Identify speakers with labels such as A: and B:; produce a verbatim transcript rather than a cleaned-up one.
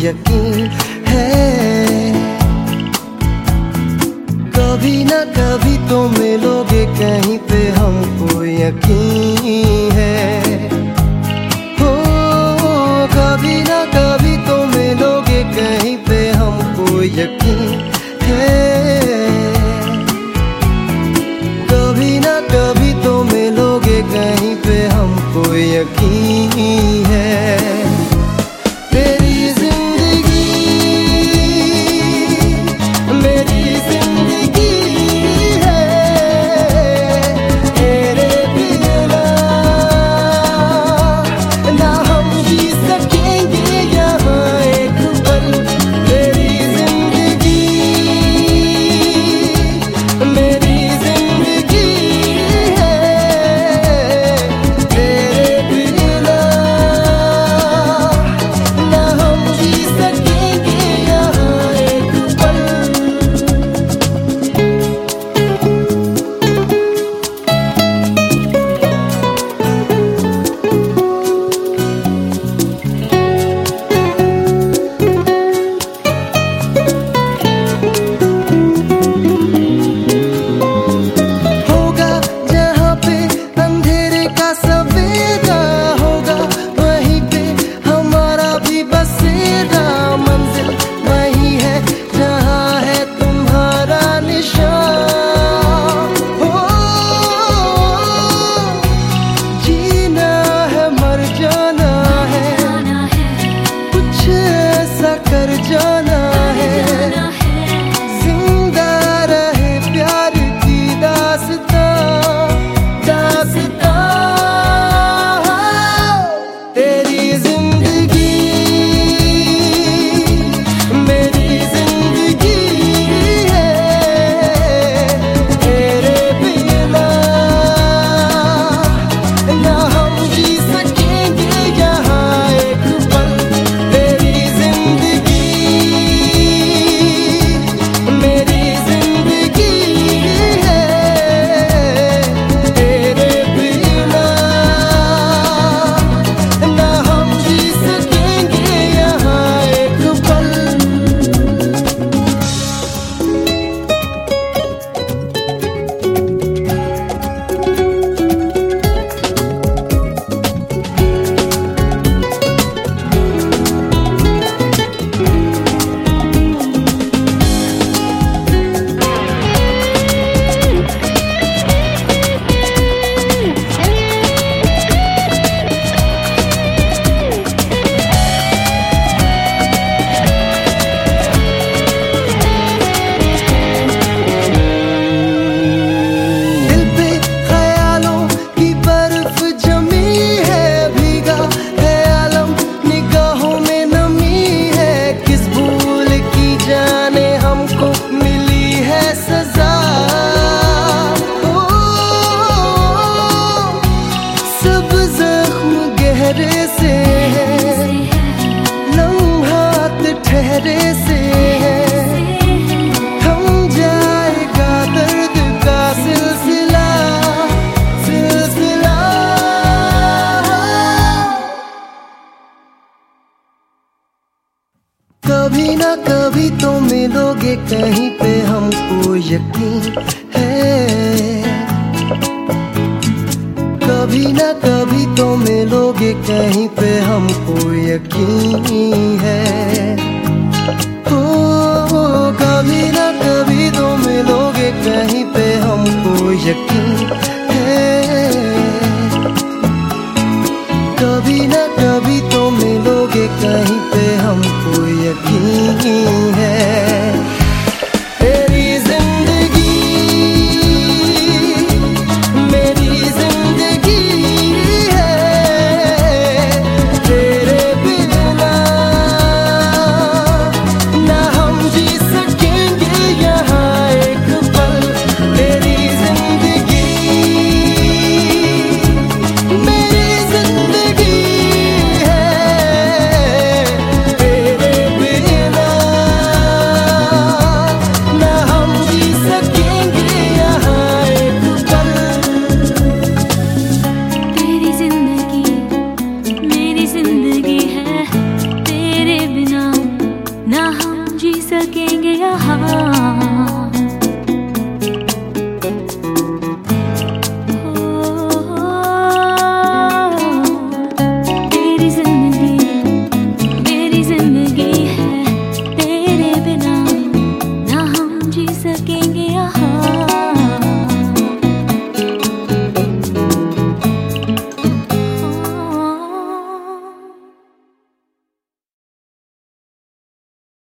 A: यकीन है। कभी ना कभी तो मिलोगे कहीं पे, हमको यकीन है। हो कभी ना कभी तो मिलोगे कहीं पे, हमको यकीन है। कभी ना कभी तो मिलोगे कहीं पे, हमको यकीन है। तेरी जिंदगी मेरी जिंदगी है, तेरे बिना ना हम जी सकेंगे यहाँ एक पल। तेरी जिंदगी मेरी जिंदगी है, तेरे बिना ना हम जी सकेंगे यहाँ एक पल। होगा जहाँ पे अंधेरे का सवेरा, होगा वहीं पे हमारा भी बसेरा। मंजिल वही है जहाँ है तुम्हारा निशान। हो जीना है मर जाना है, कुछ ऐसा कर जाना है। जिंदा रहे प्यार की दास्तां, दास्तां। तेरी जिंदगी मेरी जिंदगी है, तेरे बिना ना हम जी सकेंगे यहाँ एक पल। तेरी जिंदगी मेरी जिंदगी है, तेरे बिना ना हम जी सकेंगे यहाँ एक पल। दिल पे ख्यालों की बर्फ जमी है, भीगा है आलम निगाहों में नमी है। किस भूल की जाने हमको मिली है सजा। ओ, सब जख्म गहरे से है, लम्हात ठहरे से है। थम जाएगा दर्द का सिलसिला, सिलसिला। कभी ना कभी तो मिलोगे कहीं पे, हमको यकीन है। कभी ना कभी तो मिलोगे कहीं पे, हमको यकीन है। हो कभी ना कभी तो मिलोगे कहीं पे, हमको यकीन है। कभी ना कभी तो मिलोगे कहीं पे, हमको यकीन है। ना
B: हाँ